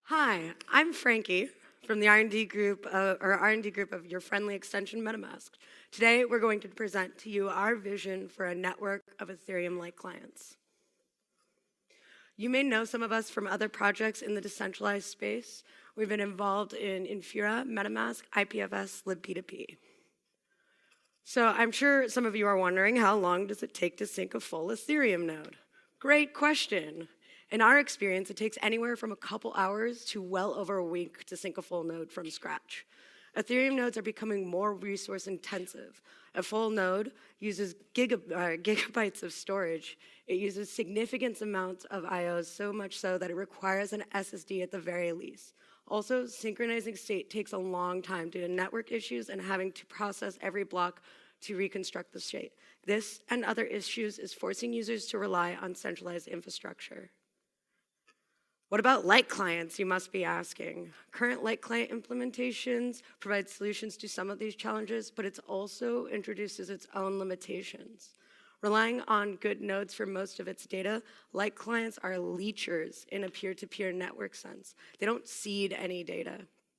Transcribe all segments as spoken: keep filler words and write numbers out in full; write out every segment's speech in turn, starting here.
Hi, I'm Frankie from the R and D group, uh, or R and D group of your friendly extension MetaMask. Today, we're going to present to you our vision for a network of Ethereum-like clients. You may know some of us from other projects in the decentralized space. We've been involved in Infura, MetaMask, I P F S, lib P two P. So I'm sure some of you are wondering, how long does it take to sync a full Ethereum node? Great question. In our experience, it takes anywhere from a couple hours to well over a week to sync a full node from scratch. Ethereum nodes are becoming more resource intensive. A full node uses gigab uh, gigabytes of storage. It uses significant amounts of I Os, so much so that it requires an S S D at the very least. Also, synchronizing state takes a long time due to network issues and having to process every block to reconstruct the state. This and other issues is forcing users to rely on centralized infrastructure. What about light clients, you must be asking? Current light client implementations provide solutions to some of these challenges, but it also introduces its own limitations. Relying on good nodes for most of its data, light clients are leechers in a peer-to-peer network sense. They don't seed any data.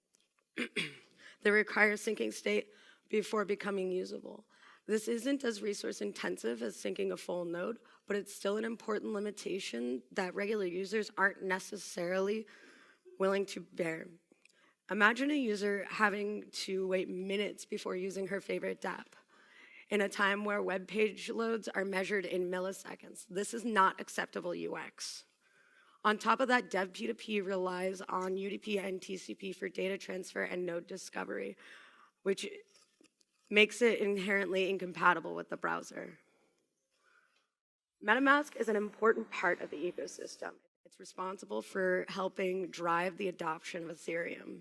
They require syncing state before becoming usable. This isn't as resource intensive as syncing a full node, but it's still an important limitation that regular users aren't necessarily willing to bear. Imagine a user having to wait minutes before using her favorite dApp in a time where web page loads are measured in milliseconds. This is not acceptable U X. On top of that, Dev P two P relies on U D P and T C P for data transfer and node discovery, which makes it inherently incompatible with the browser. MetaMask is an important part of the ecosystem. It's responsible for helping drive the adoption of Ethereum.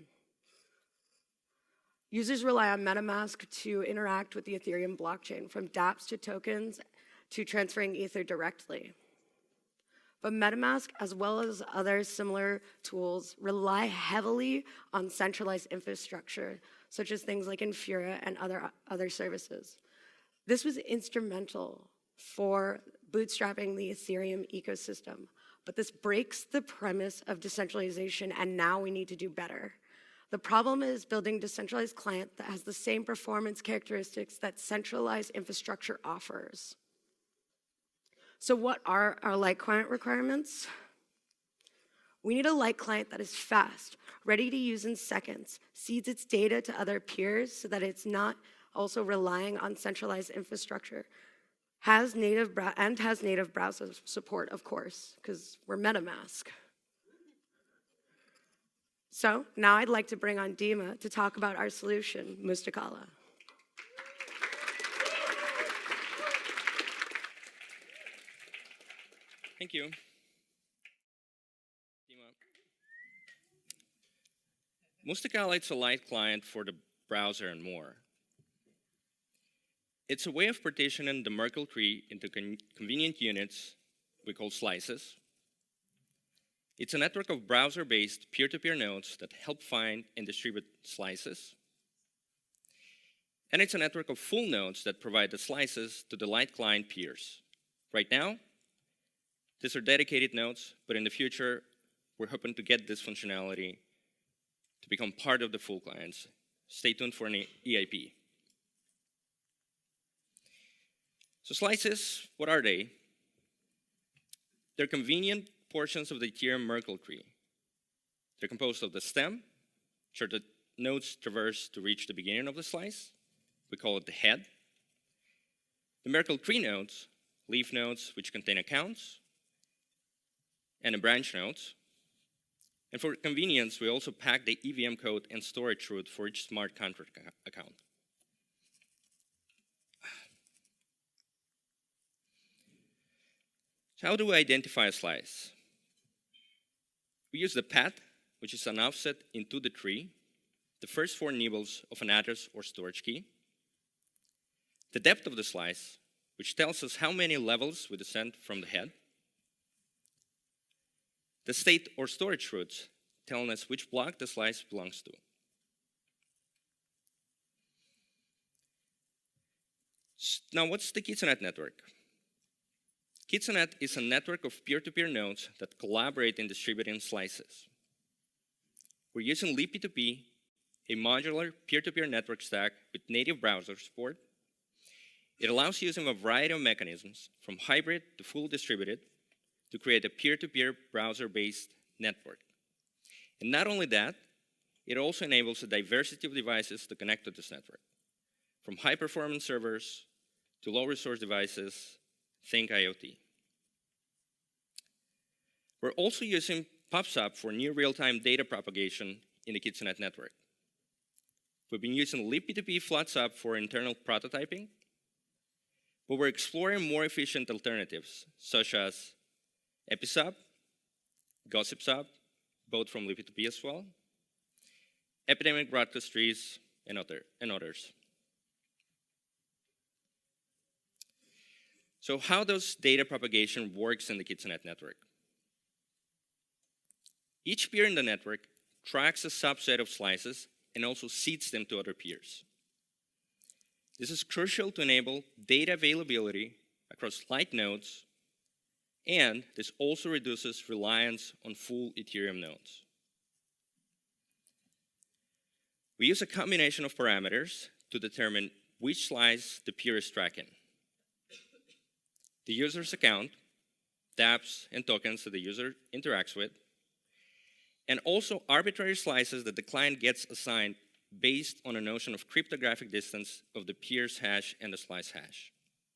Users rely on MetaMask to interact with the Ethereum blockchain, from dApps to tokens to transferring Ether directly. But MetaMask, as well as other similar tools, rely heavily on centralized infrastructure, such as things like Infura and other, other services. This was instrumental for bootstrapping the Ethereum ecosystem, but this breaks the premise of decentralization, and now we need to do better. The problem is building a decentralized client that has the same performance characteristics that centralized infrastructure offers. So what are our light client requirements? We need a light client that is fast, ready to use in seconds, seeds its data to other peers so that it's not also relying on centralized infrastructure, has native and has native browser support, of course, because we're MetaMask. So now I'd like to bring on Dima to talk about our solution, Mustakala. Thank you. Mustakala is a light client for the browser and more. It's a way of partitioning the Merkle tree into con convenient units we call slices. It's a network of browser-based peer-to-peer nodes that help find and distribute slices. And it's a network of full nodes that provide the slices to the light client peers. Right now, these are dedicated nodes, but in the future, we're hoping to get this functionality to become part of the full clients. Stay tuned for an E I P. So slices, what are they? They're convenient portions of the Ethereum Merkle tree. They're composed of the stem, which are the nodes traverse to reach the beginning of the slice. We call it the head. The Merkle tree nodes, leaf nodes, which contain accounts, and the branch nodes. And for convenience, we also pack the E V M code and storage root for each smart contract account. So how do we identify a slice? We use the path, which is an offset into the tree, the first four nibbles of an address or storage key, the depth of the slice, which tells us how many levels we descend from the head, the state or storage roots, telling us which block the slice belongs to. Now, what's the KitsaNet network? KitsaNet is a network of peer-to-peer nodes that collaborate in distributing slices. we're using Leap P two P, a modular peer-to-peer network stack with native browser support. It allows using a variety of mechanisms, from hybrid to full distributed, to create a peer-to-peer browser-based network. And not only that, it also enables a diversity of devices to connect to this network, from high-performance servers to low-resource devices, think IoT. We're also using PubSub for near real-time data propagation in the KitzenNet network. We've been using Leap P two P FlatSub for internal prototyping, but we're exploring more efficient alternatives, such as Episub, GossipSub, both from Leap P two P as well, Epidemic Broadcast Trees, and, other, and others. So how does data propagation works in the KitzenNet network? Each peer in the network tracks a subset of slices and also seeds them to other peers. This is crucial to enable data availability across light nodes, and this also reduces reliance on full Ethereum nodes. We use a combination of parameters to determine which slice the peer is tracking. The user's account, dApps, and tokens that the user interacts with, and also arbitrary slices that the client gets assigned based on a notion of cryptographic distance of the peer's hash and the slice hash.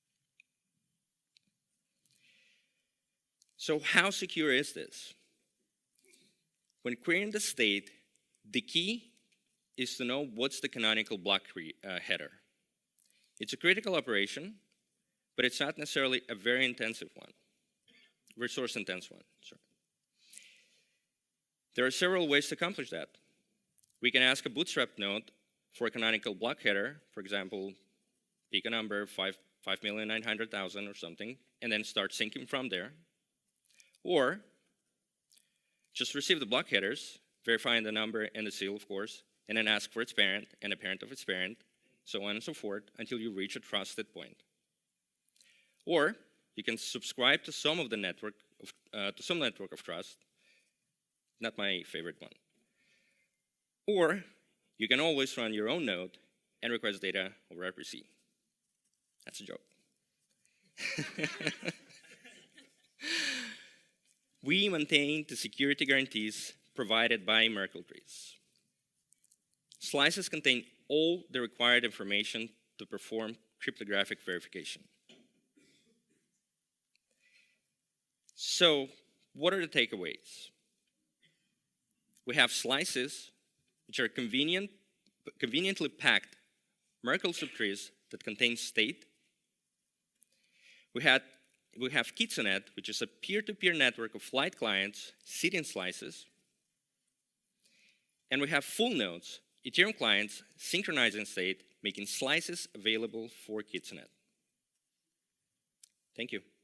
So how secure is this? When querying the state, the key is to know what's the canonical block uh, header. It's a critical operation, but it's not necessarily a very intensive one, resource-intense one. Sorry. There are several ways to accomplish that. We can ask a Bootstrap node for a canonical block header, for example, pick a number, five million nine hundred thousand or something, and then start syncing from there. Or just receive the block headers, verifying the number and the seal, of course, and then ask for its parent and a parent of its parent, so on and so forth, until you reach a trusted point. Or you can subscribe to some of the network of, uh, to some network of trust. Not my favorite one. Or you can always run your own node and request data over R P C. That's a joke. We maintain the security guarantees provided by Merkle trees. Slices contain all the required information to perform cryptographic verification. So, what are the takeaways? We have slices, which are convenient, conveniently packed Merkle subtrees that contain state. We, had, we have KitzenNet, which is a peer-to-peer network of light clients seeding slices. And we have full nodes, Ethereum clients synchronizing state, making slices available for KitzenNet. Thank you.